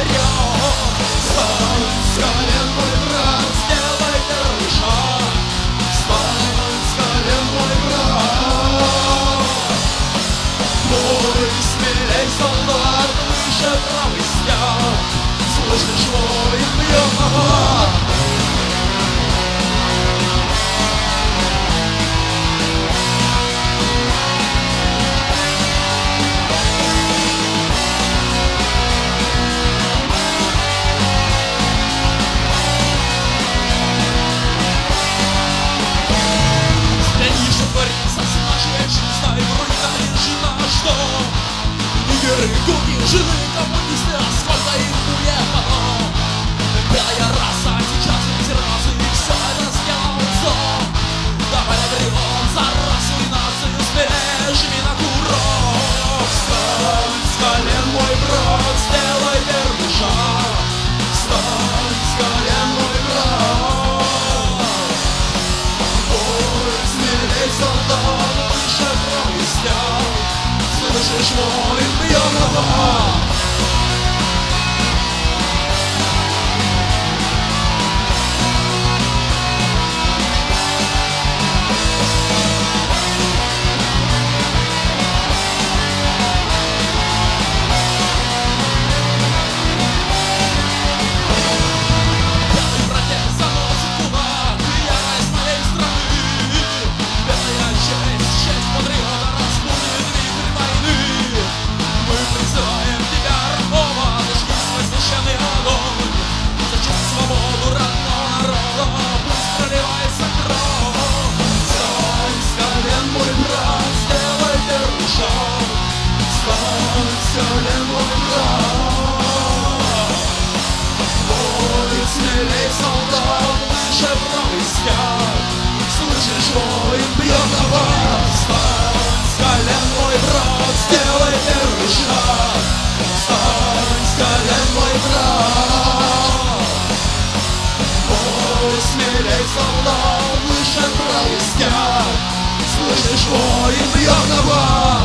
вперед. Встань с колен, мой брат, сделай первый шаг. Встань с колен, мой брат. Бой смелей, солдат, выше правый стяг. Слышишь, воин бьет набат. Гуки, жены, коммунисты, сколько их уехало. Белая раса, сейчас эти расы, и все это сделал зло. Давай наберем за расу и нацию, сбежим на курок. Встань с колен, мой брат, сделай первый шаг. Встань с колен, мой брат. Бой смелей, солдат, выше правый стяг. Слышишь, воин бьет набат. Белый протест заносит кулак, и ярость моей страны. Белая честь, честь патриота разбудит вихрь войны. Мы призываем тебя, рабова, зажги свой священный огонь. За честь, свободу родного народа пусть проливается кровь. Встань с колен, мой брат, сделай первый шаг. Встань с колен, мой брат. Бой смелей, солдат, выше правый стяг. Слышишь, воин бьет набат. Встань с колен, мой брат, сделай первый шаг. Встань с колен, мой брат. Бой смелей, солдат, выше правый стяг. Слышишь, воин бьет набат.